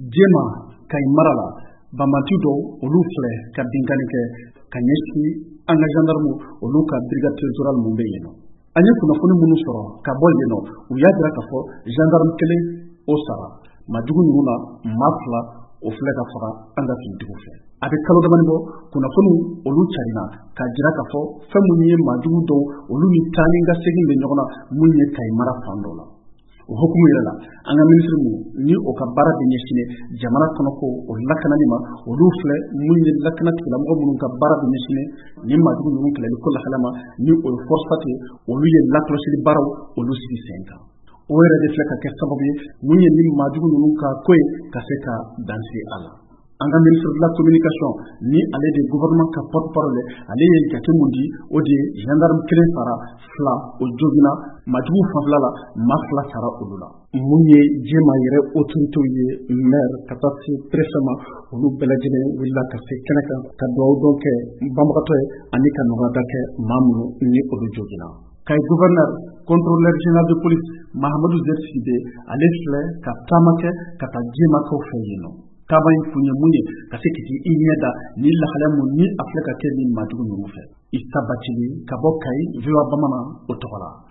jema kay marala bambanti do olu filɛ ka binkani kɛ ka ɲɛsin an ka gendarme olu ka brigade territoriale mun bɛ yen nɔ. An ye kunnafoni minnu sɔrɔ ka bɔ yen nɔ u y'a jira k'a fɔ gendarme kelen o sara majugu ninnu na maa fila o filɛ ka faga an ka finitigiw fɛ. A bɛ kalo damani bɔ kunnafoni olu carina k'a jira k'a fɔ fɛn mun ye majugu dɔw olu ni taa ni ka segin bɛ ɲɔgɔn na mun ye Kayi mara fan dɔ la. O hukumu yɛrɛ la an ka ministre mun ni o ka baara bɛ ɲɛsinnen jamana kɔnɔ ko o lakanani ma olu filɛ mun ye lakana tigilamɔgɔ minnu ka baara bɛ ɲɛsinnen ni majugu ninnu kɛlɛli ko lahala ma ni o ye force ye olu ye lakɔlɔsili baaraw olu sigi sen kan. O yɛrɛ de filɛ ka kɛ sababu ye mun ye ni majugu ninnu ka ko ye ka se ka danse a la. An ka ministre de la communication ni ale de gouvernement ka porte-parole ale ye jate mun di o de gendarme kelen sara fila o jogina majugu fanfɛla la maa fila sara olu la. Mun ye jema yɛrɛ autorité ye maire ka taa se préfet ma olu bɛɛ lajɛlen wulila ka se kɛnɛ kan ka dugawu dɔn kɛ banbagatɔ ye ani ka nɔgɔya kɛ maa minnu ni olu jogina. Kayi gouverneur contrôleur général de police Mahamadou Zer Sidibé ale filɛ ka taama kɛ ka taa jemakaw fɛ yen nɔ. Taama in kun ye mun ye ka se k'i i ɲɛ da ni lahalaya mun ni a filɛ ka kɛ ni majugu ninnu fɛ. Isa Bathily ka bɔ Kayi VOA Bamanan o tɔgɔ la.